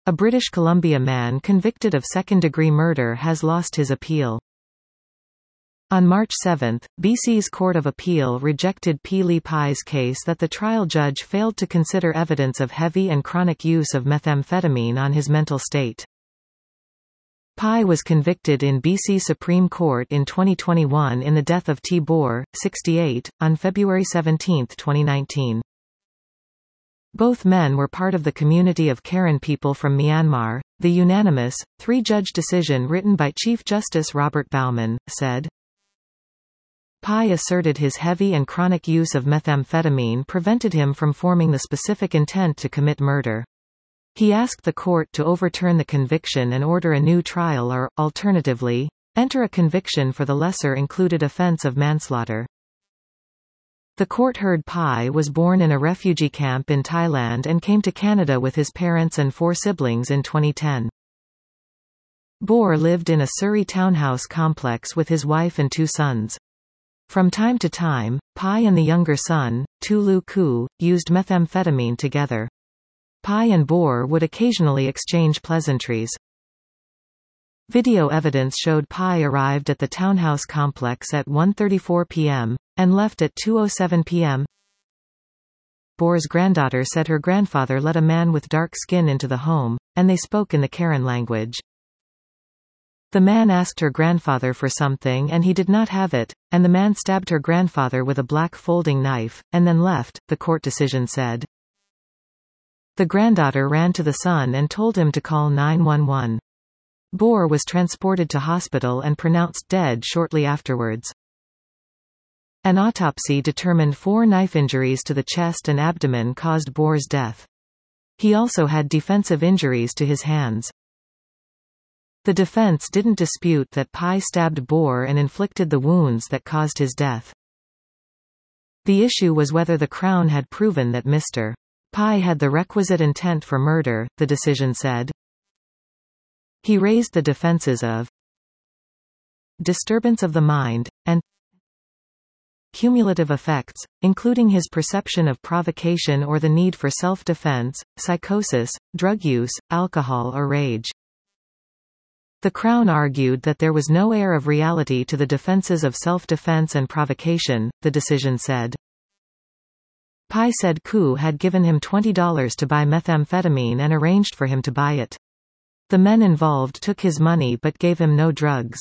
A British Columbia man convicted of second-degree murder has lost his appeal. On March 7, BC's Court of Appeal rejected P. Lee Pai's case that the trial judge failed to consider evidence of heavy and chronic use of methamphetamine on his mental state. Pai was convicted in BC Supreme Court in 2021 in the death of T. Bor, 68, on February 17, 2019. Both men were part of the community of Karen people from Myanmar. The unanimous, three-judge decision written by Chief Justice Robert Bauman, said, Pai asserted his heavy and chronic use of methamphetamine prevented him from forming the specific intent to commit murder. He asked the court to overturn the conviction and order a new trial or, alternatively, enter a conviction for the lesser-included offense of manslaughter. The court heard Pai was born in a refugee camp in Thailand and came to Canada with his parents and 4 siblings in 2010. Bor lived in a Surrey townhouse complex with his wife and 2 sons. From time to time, Pai and the younger son, Tulu Ku, used methamphetamine together. Pai and Bor would occasionally exchange pleasantries. Video evidence showed Pai arrived at the townhouse complex at 1:34 p.m. and left at 2:07 p.m. Bor's granddaughter said her grandfather let a man with dark skin into the home, and they spoke in the Karen language. The man asked her grandfather for something and he did not have it, and the man stabbed her grandfather with a black folding knife, and then left, the court decision said. The granddaughter ran to the son and told him to call 911. Bor was transported to hospital and pronounced dead shortly afterwards. An autopsy determined 4 knife injuries to the chest and abdomen caused Bor's death. He also had defensive injuries to his hands. The defense didn't dispute that Pai stabbed Bor and inflicted the wounds that caused his death. The issue was whether the Crown had proven that Mr. Pai had the requisite intent for murder, the decision said. He raised the defenses of disturbance of the mind, and cumulative effects, including his perception of provocation or the need for self-defense, psychosis, drug use, alcohol or rage. The Crown argued that there was no air of reality to the defenses of self-defense and provocation, the decision said. Pai said Ku had given him $20 to buy methamphetamine and arranged for him to buy it. The men involved took his money but gave him no drugs.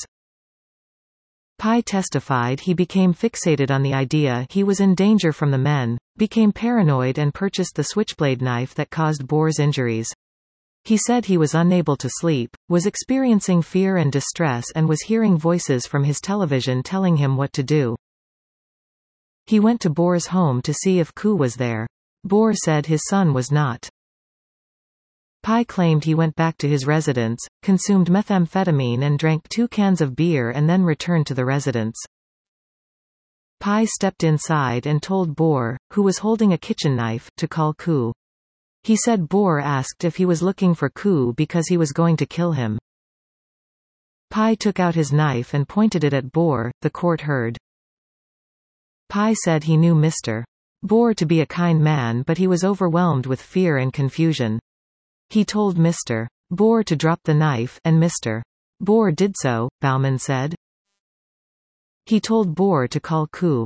Pai testified he became fixated on the idea he was in danger from the men, became paranoid and purchased the switchblade knife that caused Bor's injuries. He said he was unable to sleep, was experiencing fear and distress and was hearing voices from his television telling him what to do. He went to Bor's home to see if Ku was there. Bor said his son was not. Pai claimed he went back to his residence, consumed methamphetamine and drank 2 cans of beer and then returned to the residence. Pai stepped inside and told Bor, who was holding a kitchen knife, to call Ku. He said Bor asked if he was looking for Ku because he was going to kill him. Pai took out his knife and pointed it at Bor, the court heard. Pai said he knew Mr. Bor to be a kind man but he was overwhelmed with fear and confusion. He told Mr. Bor to drop the knife and Mr. Bor did so, Bauman said. He told Bor to call Ku.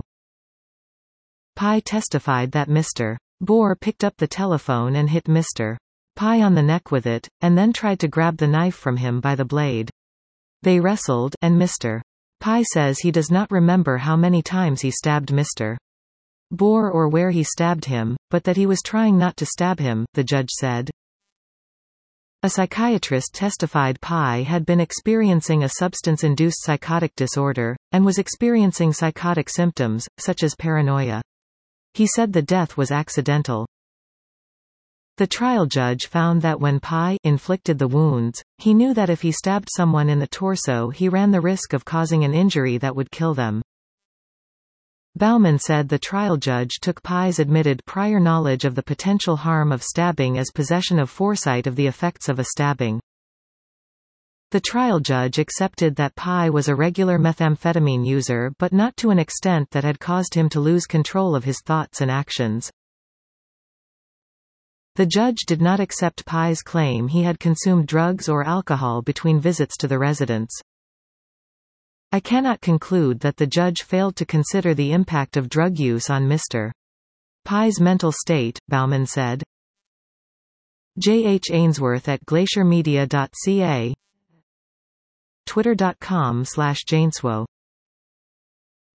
Pai testified that Mr. Bor picked up the telephone and hit Mr. Pai on the neck with it, and then tried to grab the knife from him by the blade. They wrestled, and Mr. Pai says he does not remember how many times he stabbed Mr. Bor or where he stabbed him, but that he was trying not to stab him, the judge said. A psychiatrist testified Pai had been experiencing a substance-induced psychotic disorder, and was experiencing psychotic symptoms, such as paranoia. He said the death was accidental. The trial judge found that when Pai inflicted the wounds, he knew that if he stabbed someone in the torso he ran the risk of causing an injury that would kill them. Bauman said the trial judge took Pai's admitted prior knowledge of the potential harm of stabbing as possession of foresight of the effects of a stabbing. The trial judge accepted that Pai was a regular methamphetamine user but not to an extent that had caused him to lose control of his thoughts and actions. The judge did not accept Pai's claim he had consumed drugs or alcohol between visits to the residence. I cannot conclude that the judge failed to consider the impact of drug use on Mr. Pai's mental state, Baumann said. J. H. Ainsworth at glaciermedia.ca, twitter.com/Jainswo